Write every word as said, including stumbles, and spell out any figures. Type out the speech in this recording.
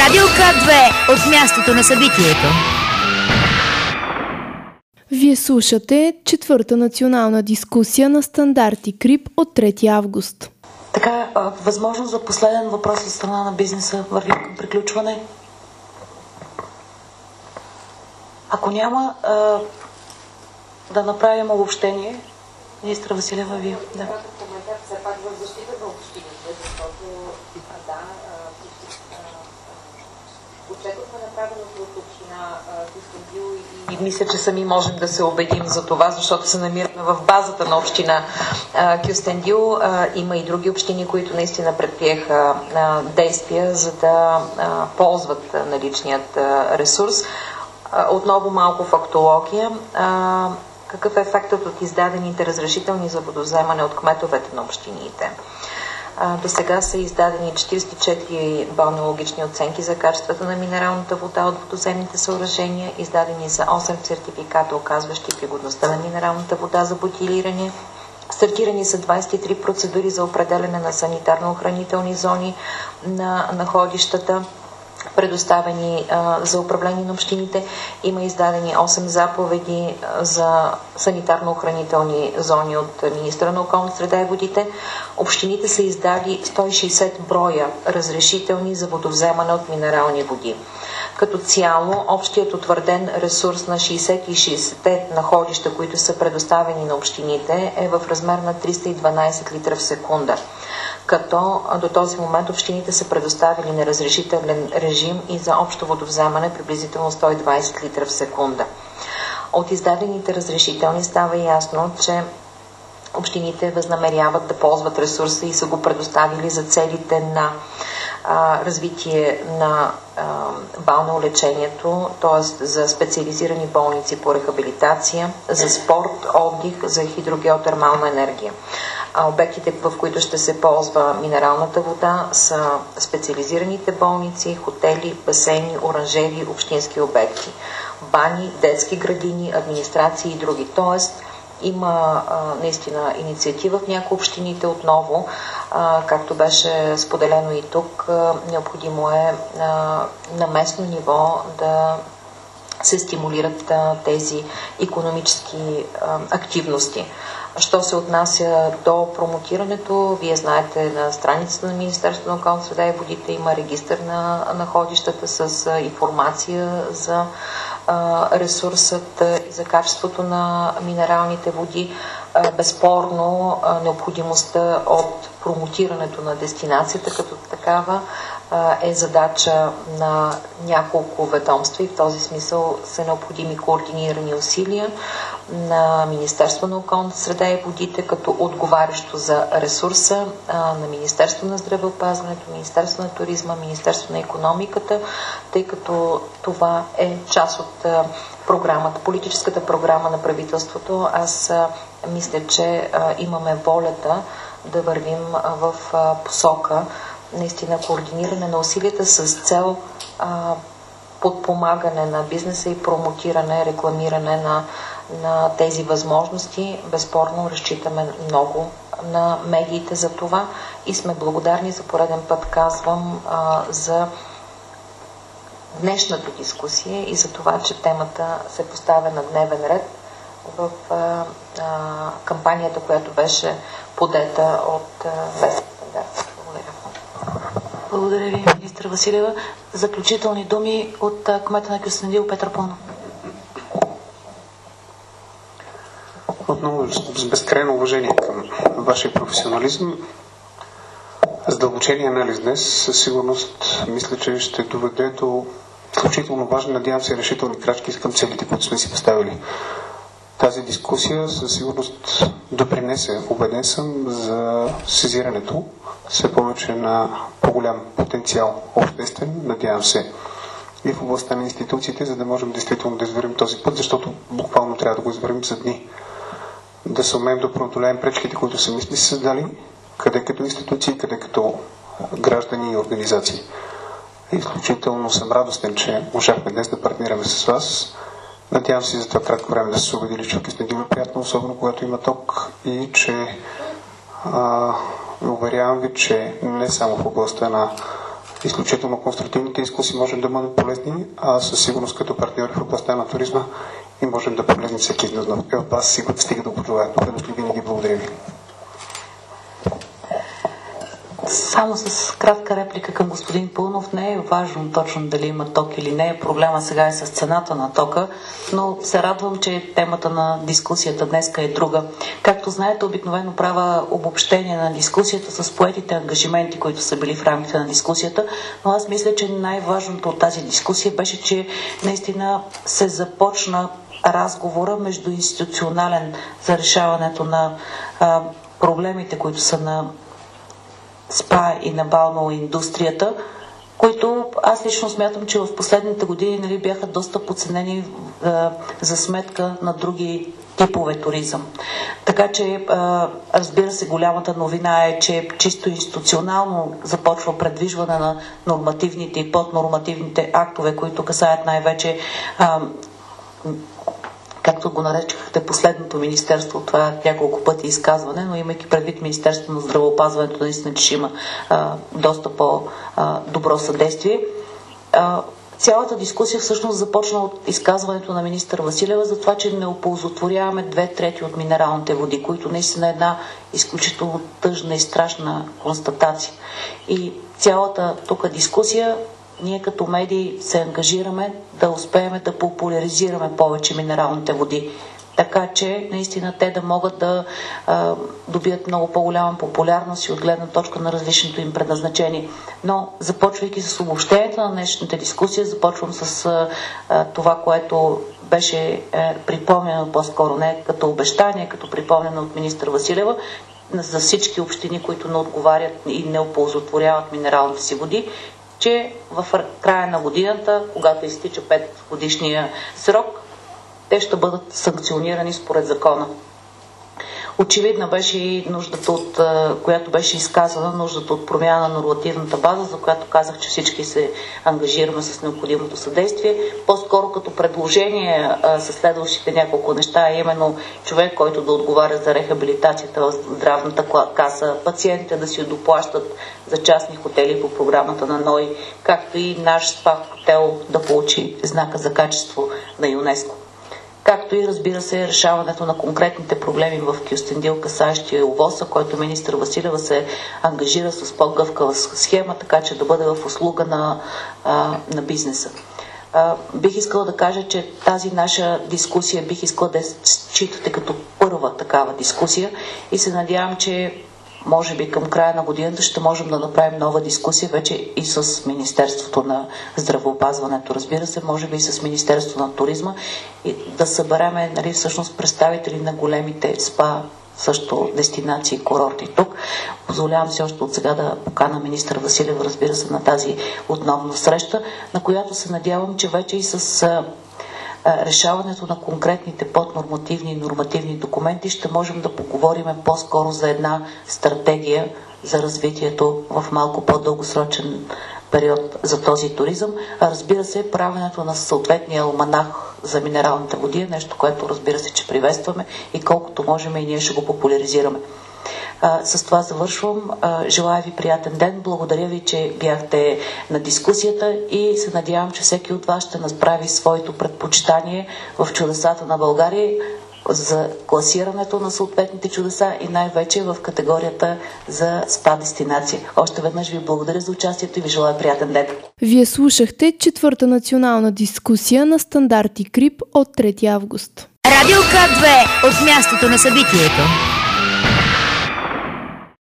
Радио К две от мястото на събитието. Вие слушате четвърта национална дискусия на стандарти КРИБ от трети август. Така, възможност за последен въпрос от страна на бизнеса върви към приключване. Ако няма, да направим обобщение. Министра Василева, вие. Да. Все пак в защита на общините, защото да, отчетохме направеното от община Кюстендил и... и мисля, че сами можем да се убедим за това, защото се намираме в базата на община Кюстендил. Има и други общини, които наистина предприеха действия, за да ползват наличният ресурс. Отново малко фактология. Какъв е ефектът от издадените разрешителни за водовземане от кметовете на общините? До сега са издадени четиридесет и четири балнеологични оценки за качествата на минералната вода от водоземните съоръжения, издадени са осем сертификата, оказващи пригодността на минералната вода за бутилиране. Стартирани са двадесет и три процедури за определяне на санитарно-охранителни зони на находищата, предоставени а, за управление на общините. Има издадени осем заповеди а, за санитарно-охранителни зони от министра на околната среда и водите. Общините са издали сто и шейсет броя разрешителни за водовземане от минерални води. Като цяло, общият утвърден ресурс на шейсет и шестте находища, които са предоставени на общините, е в размер на триста и дванадесет литра в секунда. Като до този момент общините са предоставили неразрешителен режим и за общо водовземане приблизително сто и двадесет литра в секунда. От издадените разрешителни става ясно, че общините възнамеряват да ползват ресурса и са го предоставили за целите на а, развитие на а, балнеолечението, т.е. за специализирани болници по рехабилитация, за спорт, отдих, за хидрогеотермална енергия. А обектите, в които ще се ползва минералната вода, са специализираните болници, хотели, басейни, оранжери, общински обекти, бани, детски градини, администрации и други. Тоест, има а, наистина инициатива в някои общините отново, а, както беше споделено и тук, а, необходимо е а, на местно ниво да се стимулират а, тези икономически а, активности. Що се отнася до промотирането, вие знаете, на страницата на Министерството на околната среда и водите има регистър на находищата с а, информация за а, ресурсът и за качеството на минералните води. А, безспорно, а, необходимостта от промотирането на дестинацията като такава а, е задача на няколко ведомства и в този смисъл са необходими координирани усилия на Министерство на околната среда и водите като отговарящо за ресурса, на Министерство на здравеопазването, Министерство на туризма, Министерство на икономиката, тъй като това е част от програмата, политическата програма на правителството. Аз мисля, че имаме волята да вървим в посока наистина координиране на усилията с цел подпомагане на бизнеса и промотиране, рекламиране на, на тези възможности. Безспорно разчитаме много на медиите за това и сме благодарни, за пореден път казвам, а, за днешната дискусия и за това, че темата се поставя на дневен ред в а, а, кампанията, която беше подета от Вестник Стандарт. Благодаря. Благодаря ви, министър Василева. Заключителни думи от кмета на Кюстендил Петър Пълнов. Отново с безкрайно уважение към вашия професионализъм. Задълбочения анализ днес със сигурност мисля, че ще доведе до изключително важни, надявам се, решителни крачки към целите, които сме си поставили. Тази дискусия със сигурност допринесе, убеден съм, за сезирането все повече на по-голям потенциал обществен, надявам се, и в областта на институциите, за да можем действително да извървим този път, защото буквално трябва да го извървим за дни. Да се умеем да преодолеем пречките, които сами сме си създали, къде като институции, къде като граждани и организации. Изключително съм радостен, че можахме днес да партнираме с вас. Надявам се за това кратко време да се убедили, че Кюстендил е приятно, особено когато има ток, и че а, уверявам ви, че не само в областта на изключително конструктивните дискусии можем да бъдат полезни, а със сигурност като партньори в областта на туризма и можем да погледнем всеки един от вас и стига да го пожелая. Добре дошли винаги. Благодаря ви. Само с кратка реплика към господин Пълнов. Не е важно точно дали има ток или не. Проблема сега е с цената на тока, но се радвам, че темата на дискусията днеска е друга. Както знаете, обикновено правя обобщение на дискусията с поетите ангажименти, които са били в рамките на дискусията, но аз мисля, че най-важното от тази дискусия беше, че наистина се започна разговора междуинституционален за решаването на а, проблемите, които са на СПА и на балнеоиндустрията, които аз лично смятам, че в последните години, нали, бяха доста подценени е, за сметка на други типове туризъм. Така че, е, разбира се, голямата новина е, че чисто институционално започва предвижване на нормативните и поднормативните актове, които касаят най-вече е, както го наречахте, последното министерство, това е няколко пъти изказване, но имайки предвид Министерството на здравеопазването, наистина, че има а, доста по-добро съдействие. А, цялата дискусия всъщност започна от изказването на министър Василева за това, че не оползотворяваме две трети от минералните води, които наистина е една изключително тъжна и страшна констатация. И цялата тук дискусия, ние като медии се ангажираме да успеем да популяризираме повече минералните води, така че наистина те да могат да а, добият много по-голяма популярност и от гледна точка на различното им предназначение. Но започвайки с обобщението на днешната дискусия, започвам с а, това, което беше е, припомнено по-скоро не като обещание, като припомнено от министър Василева, за всички общини, които не отговарят и не оползотворяват минералните си води, че в края на годината, когато изтича пет годишния срок, те ще бъдат санкционирани според закона. Очевидна беше и нуждата от, която беше изказана, нуждата от промяна на нормативната база, за която казах, че всички се ангажираме с необходимото съдействие. По-скоро като предложение със следващите няколко неща, а именно човек, който да отговаря за рехабилитацията в здравната каса, пациентите да си доплащат за частни хотели по програмата на НОИ, както и наш спа хотел да получи знака за качество на ЮНЕСКО. Както и, разбира се, решаването на конкретните проблеми в Кюстендил, касаещи ОВОСа, който министър Василева се ангажира с по-гъвкава схема, така че да бъде в услуга на, а, на бизнеса. А, бих искала да кажа, че тази наша дискусия бих искала да я считате като първа такава дискусия и се надявам, че може би към края на годината ще можем да направим нова дискусия вече и с Министерството на здравеопазването, разбира се, може би и с Министерството на туризма и да събереме, нали, всъщност представители на големите спа, също дестинации, курорти тук. Позволявам си още от сега да покана министър Василева, разбира се, на тази отново среща, на която се надявам, че вече и с решаването на конкретните поднормативни и нормативни документи ще можем да поговорим по-скоро за една стратегия за развитието в малко по-дългосрочен период за този туризъм. А разбира се, правенето на съответния алманах за минералните води е нещо, което разбира се, че приветстваме и колкото можем и ние ще го популяризираме. А, с това завършвам. А, желая ви приятен ден. Благодаря ви, че бяхте на дискусията и се надявам, че всеки от вас ще направи своето предпочитание в чудесата на България за класирането на съответните чудеса и най-вече в категорията за спа дестинация. Още веднъж ви благодаря за участието и ви желая приятен ден. Вие слушахте четвърта национална дискусия на стандарти КРИП от трети август. Радио К две от мястото на събитието.